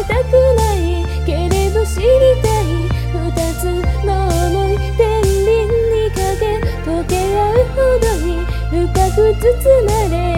れたくないけれど知りたい二つの想い天秤にかけ溶け合うほどに深く包まれ